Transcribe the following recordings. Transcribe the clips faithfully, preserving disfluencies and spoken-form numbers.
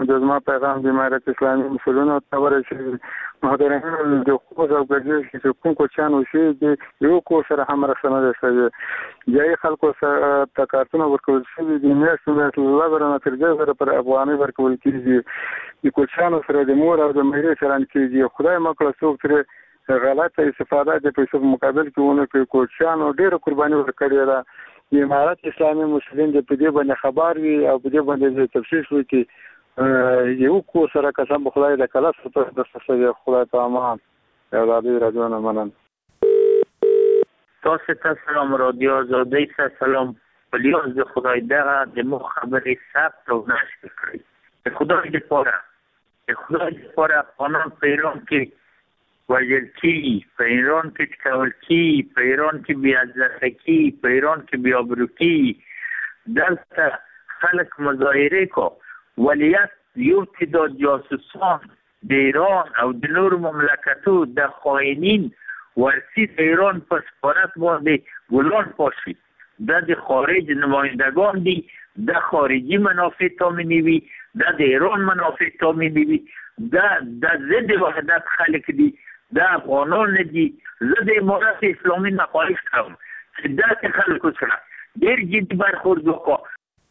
د زما پیغام د امارت اسلامي مسؤلینو ته ورسېږي. محترمین د حقوق او ګډوډۍ چې کوم کوچیان وشي د یو کو سره هم رسنه ده چې ځای خلکو سره تکارتونه ورکول شي د میاشتو میاشتو لږ نه تر دې سره پر افغاني ورکول کیږي د کوچیانو سره د مور او د مېرې چلند کیږي. خدای مکړه څوک ترې غلطه استفاده د پیسو په مقابل کې ونه کوي. کوچیانو ډېره قرباني ورکړې ده. د امارت اسلامي مسؤلین د په دې باندې خبر وي او په دې باندې تفصیل وکړي. یو کو سره قسم په خدای د کله ستاسو د ستاسو خدای ته امان او د دې راډیو نه مننه. تاسو ته سلام رادیو آزادی ته سلام. پلیاز د خدای دغه د مو خبرې ثبت او نشر کړئ. د خدای لپاره د خدای لپاره قانون په ایران کې وژل کیږي، په ایران کې ټکول کیږي، په ایران کې بې عزته کیږي، په ایران کې بې آبرو کیږي. دلته خلک مظاهره کو ولیت یو تعداد جاسوسان د ایران او د نورو مملکتو د خائنین ورسی د ایران په سفارت باندې ګلان پاشي. دا د خارج نمایندگان دي، د خارجي منافع تامینی وي، دا د ایران منافع تامینی وي، دا د ضد وحدت خلک دي، دا افغانان دي. زه د امارت اسلامي مخالف کوم چې داسې خلکو سره ډېر جدي برخورد وکړو.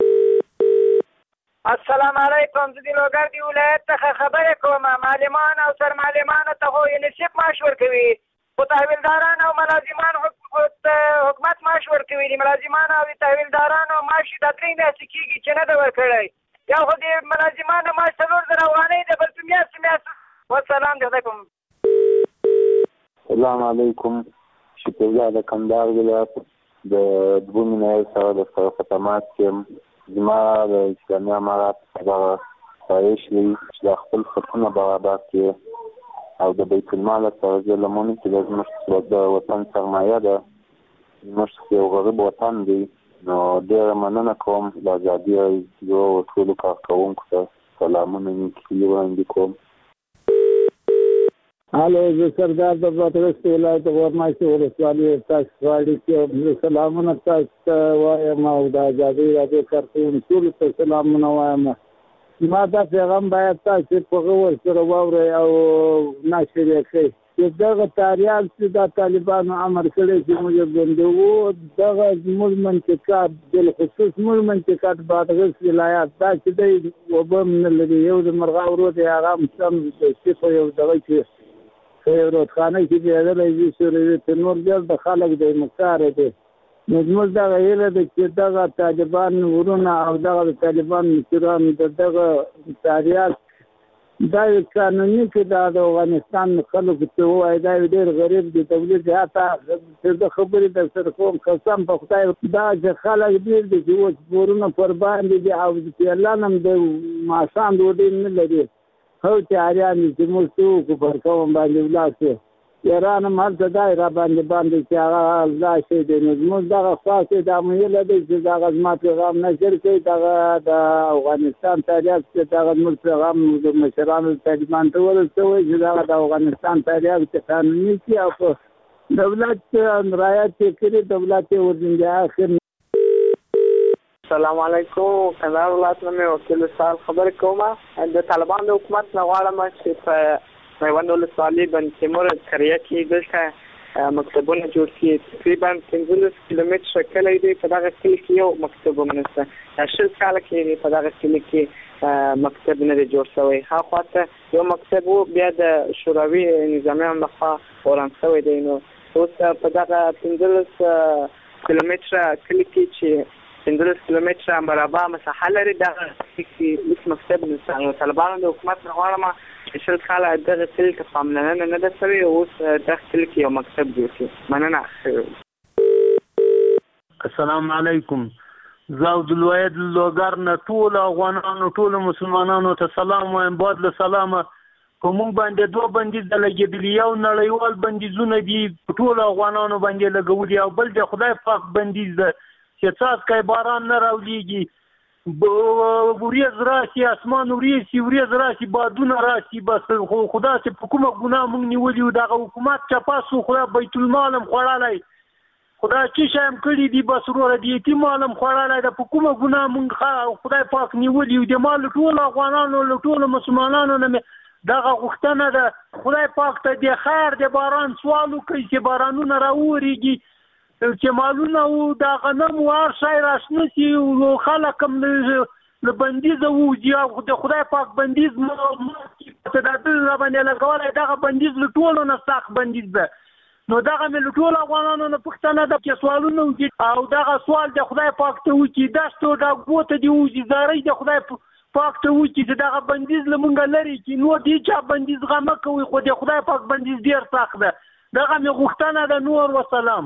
السلام علیکم. زه د لوګردي ولایت څخه خبرې کوم. معلمان او سرمعلمانو ته خو یونیسف معاش ورکوي، خو تحویلداران او ملازمان حکومت معاش ورکوي. د ملازمانو او د تحویلدارانو معاش د درې میاشتې کېږي چې نه ده ورکړی. یا خو د ملازمانو معاش څلور زره افغانۍ ده، بل په میاشتو میاشتو. والسلام د خدای کوم. السلام علیکم. شکریا د کندهار ولایت د دوه میاشتې سره د سره خدمات کې زما د اسلامي امارت دغه خواهش وي چې د خپل حقونه برابر کړي او د بیت المال سره زه لمونې چې زموږ د وطن سرمایه ده، زموږ یو غریب وطن دی، نو ډېره مننه کوم د ازادي راډیو او ټولو کارکوونکو ته سلامونه نیکي وړاندې کوم. هلو، زه سردار د بادغیس ولایت غورماشي ولسوالي تاسو غواړي چې سلامونه تاسو ته وایم او د ازادي راډیو کارکوونکو ټولو ته سلامونه وایم. ما دا پیغام باید تاسو په غور سره واورئ او نشر یې کړئ چې دغه تاریال چې د طالبانو امر کړی چې موږ بندوو، دغه زموږ منطقات بالخصوص زموږ منطقات بادغیس ولایت دا چې دی اوبه هم نه لري. یو د مرغاو رود یې هغه هم سم شي په یو دغه کې په یو رودخانه کې بېدلی وي سوروي ته نور ډېر د خلک دی مکاره دی. نو زموږ دغه هیله ده چې دغه طالبان ورونه او دغه د طالبان مشران د دغه تاریال دا یو قانوني کې دا د افغانستان خلکو ته ووایي دا یو ډېر غریب دی تولید حتی د خبرې در سره کوم قسم په خدای دا چې خلک ډېر دي چې اوس ورونه پر باندې دي او پیلان هم د ماښام ډوډۍ نه لري. هو چې اریان چې موږ څوک پر کوم باندې ولاړ ایران هم هلته دا را باندې باندې چې هغه دا شی دی. نو زموږ دغه خواستې دا مهیله دی چې دغه زما پیغام نشر کړي، دغه د افغانستان تاریخ چې دغه زموږ پیغام د مشرانو طالبان ته ورسوي چې دغه د افغانستان تاریخ چې قانوني شي او په دولت رعایت یې کړي، دولت یې ورزنده اخر. السلام علیکم. کندهار ولایت نه مې وکیل سال خبرې کوم. د طالبانو د حکومت نه غواړم چې په میوند ولسوالي بند تیمور قریه کې دلته مکتبونه جوړ کړي. تقریبا پنځلس کیلومتره کلی دی، په دغه کلي کې یو مکتب هم نشته. دا شل کاله کې په دغه کلي کې مکتب نه دی جوړ شوی. هاخوا ته یو مکتب و بیا د شوروي نظامیانو لخوا وران شوی دی. نو اوس په دغه پنځلس کیلومتره کلي کې چې پنځلس کیلومتره مربع مساحه لري، دغه کې هېڅ مکتب نشته. نو طالبانو د حکومت نه غواړم چې شل کاله دغه کلي ته پاملرنه نه ده شوې، اوس دغه کلي کې یو مکتب جوړ کړي. مننه. السلام علیکم. زه د ولایت لوګر نه ټولو افغانانو ټولو مسلمانانو ته سلام وایم. بعد له سلامه په موږ باندې دوه بندیز د لګېدلي، یو نړیوال بندیزونه دي په ټولو افغانانو باندې لګولي، او بل د خدای پاک بندیز ده چې څاڅکی باران نه راولیږي، وریځ راشي، اسمان وریځي، وریځ راشي، بادونه راشي، بس خو خدا چې په کومه ګناه موږ نیولي وو دغه حکومت چپاس و، خدا بیت المال هم خوړلی، خدای چې شایم کړي دي بس وروره د یتیم مالم خوړلی ده په کومه ګناه مونږ خدای پاک نیولي یو د ما له ټولو افغانانو له ټولو مسلمانانو نه مې دغه غوښتنه ده خدای پاک ته د خیر د باران سوال وکړي چې بارانونه راوورېږي چې مالونه و د غنم و هر شی راشنه شي او خلک هم له بندیزه ووځي او د خدای پاک بندیز تدابیر راباندې لګولی دغه بندیز له ټولو نه سخت بندیز ده نو دغه مې له ټولو افغانانو نه پوښتنه ده چې سوالونه وکړي او دغه سوال د خدای پاک ته وکړي دشتو ډاګو ته دې وځي زارۍ د خدای پاک ته وکړي چې دغه بندیز له مونږه لرې کړي نور د هېچا بندیز غم مه کوئ خو د خدای پاک بندیز ډېر سخت ده دغه مې غوښتنه ده نور وسلام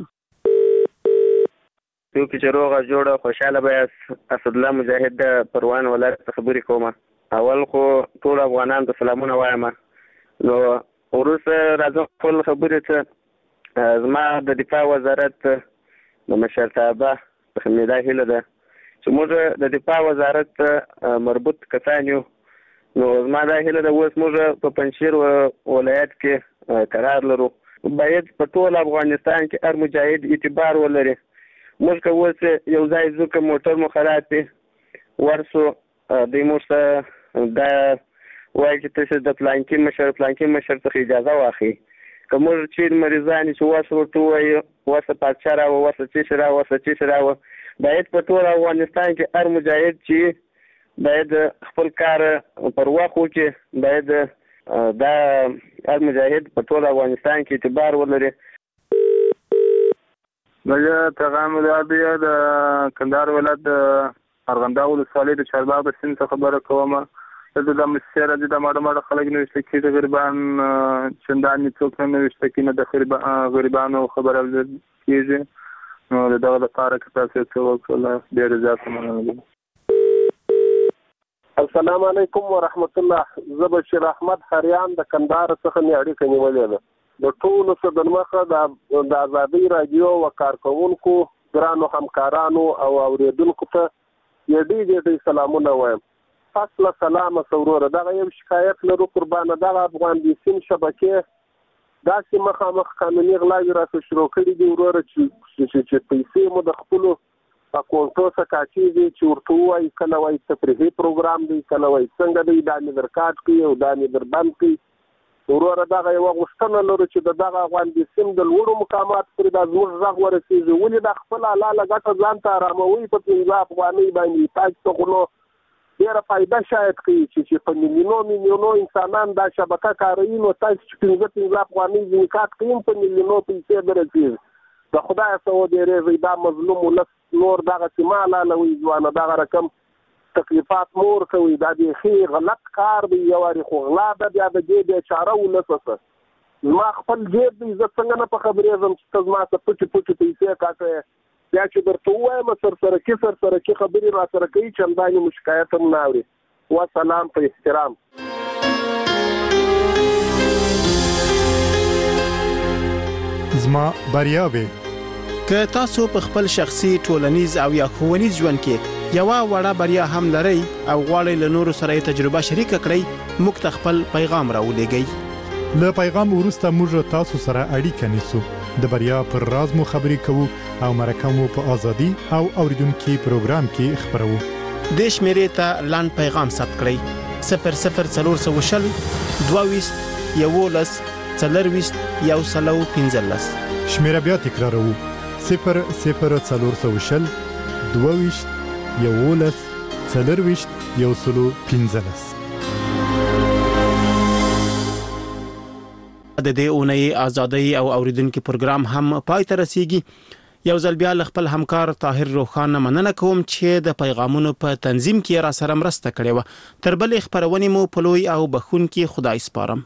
څوک چې روغه جوړه خوشحاله به اسدالله مجاهد د پروان ولایت څخه خبرې کوم اول خو ټول افغانان ته سلامونه وایم نو وروسته راځم خپل خبرې ته زما د دفاع وزارت د مشرتابه څخه مې دا هیله ده چې موږ د دفاع وزارت مربوط کسان یو نو زما دا هیله ده اوس موږ په پنجشیر ولایت کې قرار لرو باید په ټول افغانستان کې هر مجاهد اعتبار ولري موږ که اوس یو ځای ځو که موټر مو خراب وي ورسو دوی موږ ته دا وایي چې تاسو د پلانکي مشر پلانکي مشر څخه اجازه واخلئ که موږ چېرې مریضان چې وس ورته ووایو وسه پادشاه راوه وسه چیشي راوه وسه چیشي راوه باید په ټول افغانستان کې هر مجاهد چې باید خپل کار پر وخت وکړي باید دا هر مجاهد په ټول افغانستان کې اعتبار ولري زه پیغام العربیه د کندهار ولایت د ارغنداو ولسوالۍ د چارباغ د سیند څخه خبره کوم دلته د موسسې راځي د ماړه ماړه خلک نوشته کېږي د غریبان چندانې څوک نه نوشته کېږي نه د غریبانو خبره کېږي نو د دغه لپاره که تاسو څه وکړله ډېرې زیاته مننه السلام علیکم ورحمت الله زه بشیر احمد خریان د کندهار څخه مې اړیکه نیولې ده د ټولو څه د مخه د ازادۍ راډیو و کارکوونکو ګرانو همکارانو او اورېدونکو ته یې ډېر ډېر سلامونه وایم فصله سلامه څه وروره دغه یو شکایت لرو قربانه دغه افغان بیسیم شبکې داسې مخامخ قانوني غلاوې راته شروع کړي دي وروره چې پیسې مو د خپلو اکاونټو څخه کاټېږي چې ورته ووایي کله وایي تفریحي پروګرام دی کله وایي څنګه دی دا مې در کاټ کړي او دا مې در بند کړي وروره دغه یوه غوښتنه لرو چې د دغه افغان بیسیم د لوړو مقامات پورې دا زموږ غږ ورسېږي ولې دا خپله حلاله ګټه ځان ته اراموي په پنځه افغانۍ باندې تاسو ته خو نو ډېره فایده شاید کوي چې په میلیونو میلیونو انسانان دا شبکه کاروي نو تاسو چې پنځه پنځه افغانۍ ځینې کاټ کوي په میلیونو پیسې دررسېږي د خدایه څه ودېرېږئ دا مظلوم ولس نور دغسې مه حلالوئ ځوانه دغه رقم تکلیفات مور کوي دا بیخي غلط کار دی یو وارې خو غلا ده بیا د دې بېچاره ولسه څه زما خپل جیب دی زه څنګه نه په خبرېږم چې ته زما څه پټې پټې پیسې کاټوې بیا چې درته ووایم سرسرکي سرسرکي خبرې را سره کوي چندانې مو شکایت هم نه اوري وسلام په احترام زما بریاوې که تاسو په خپل شخصي ټولنیز او یا ښوونیز ژوند کې یوه وړه بریا هم لرئ او غواړئ له نورو سره یې تجربه شریکه کړئ موږ ته خپل پیغام راولېږئ له پیغام وروسته موږ تاسو سره اړیکه نیسو د بریا پر راز مو خبرې کوو او مرکه مو په ازادي او اوریدونکي پروګرام کې خپرو دې شمیرې ته لاند پیغام ثبت کړئ صفر صفر څلور سوه شل دوه ویشت یولس څلرویشت یو سلو پنځلس شمیره بیا تکراروو صفر صفر څلور سوه شل دوه ویشت یولس څلرویشت یو سلو پنځلس د دې اونۍ ازادۍ او اوریدونکو پروګرام هم پای ته رسیږي یو ځل بیا خپل همکار طاهر روخان مننه کوم چې د پیغامونو په تنظیم کې را سره مرسته کړې و تر بلې خبرونې مو په لوی او بخونکي خدای سپارم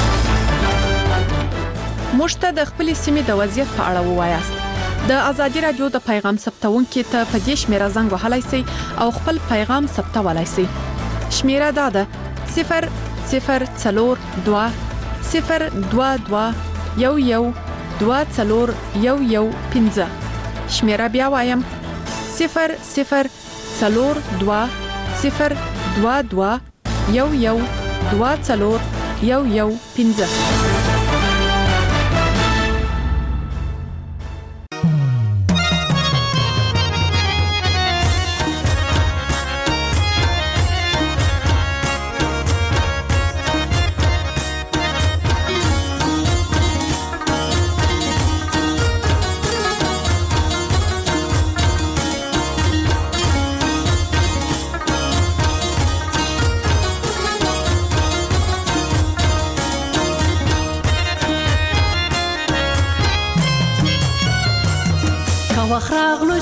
مشته د خپل سیمې د وضعیت په اړه ووایاست د ازادي رادیو د پیغام ثبتونکو ته په دې شمیره زنګ وهلای شئ او خپل پیغام ثبتولای شئ شمیره دا ده صفر صفر څلور دوه صفر دوه دوه یو یو دوه څلور یو یو پنځه شمیره بیا وایم صفر صفر څلور دوه صفر دوه دوه یو یو دوه څلور یو یو پنځه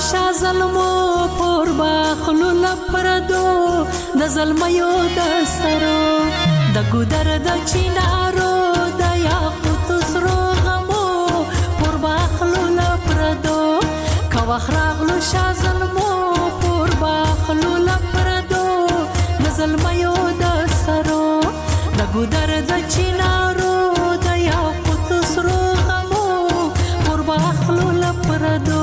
شازلمو پور باخلو لپردو د زلمیو د سرو د ګودر د چینارو د یاقوت سرو غمو پور باخلو لپردو کا وخراغلو شازلمو پور باخلو لپردو د زلمیو د سرو د ګودر د چینارو د یاقوت سرو غمو پور باخلو لپردو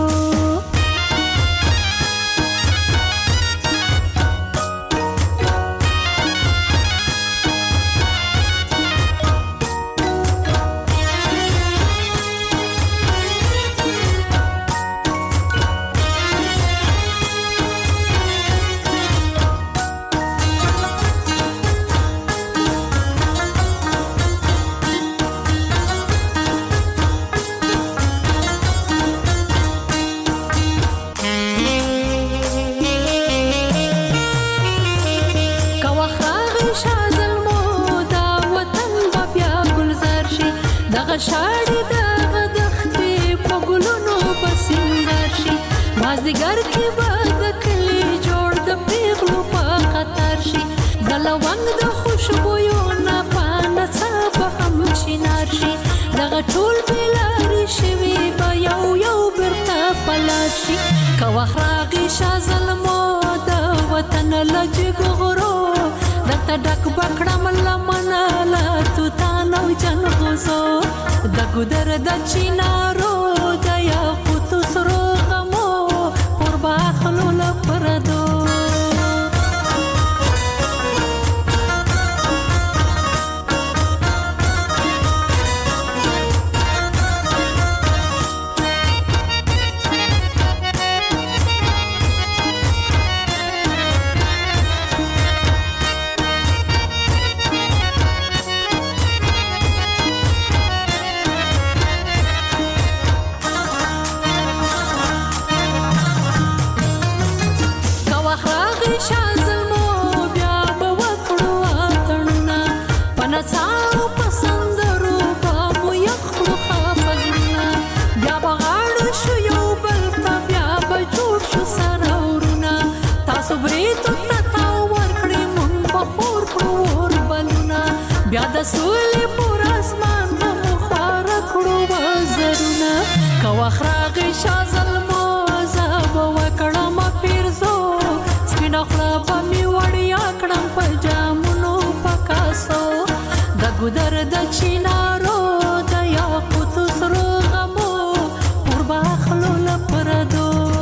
شاړې دغه دښتې په ګلونو په سینګار شي مازدیګر کې به د کلي جوړ د پیغلو په خطر شي د لونګ د خوشبویو نه پاڼه څه به هم چینار شي دغه ټول بېلارې شوي به یو یو بېرته په لار شي که وخت راغی شاه زلمو د وطن له جګو غرو درته ډک به کړم لمنه له توتان او جنغوزو د ګودر د چینارو د یاقوتو سرو غمو پور باخلو لپردو بیا د سولې پر اسمان به مو خواره کړو وزرونه که وخت راغی شاه زلمو زه به وکړم پیرزو سپینه خوله به مې وړیا کړم په جامونو په کاسو د ګودر د چینارو د یاقوتو سرو غمو پور باخلو لپردو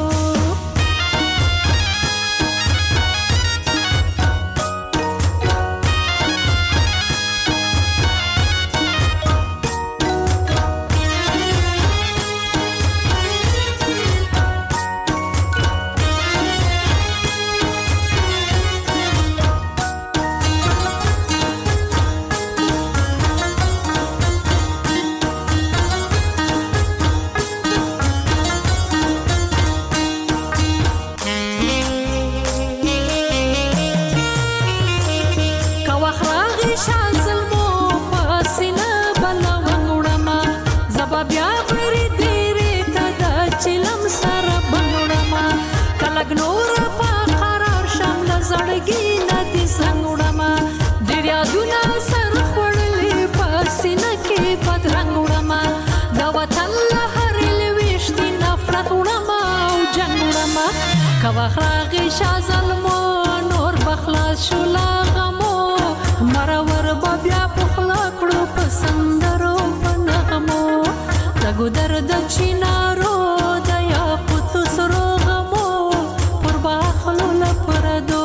کواخراغی شاه زلمو نور بخلاص شو لا غمو مرور به بیا پخلا کړو په سندرو په نغمو د ګودر د چینارو د یاقوتو سرو غمو پر باخلو لپردو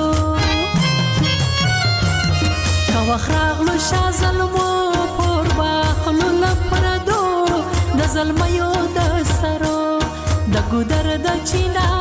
کواخراغلو شاه زلمو پر باخلو لپردو د زلمیو د سرو د ګودر د چینارو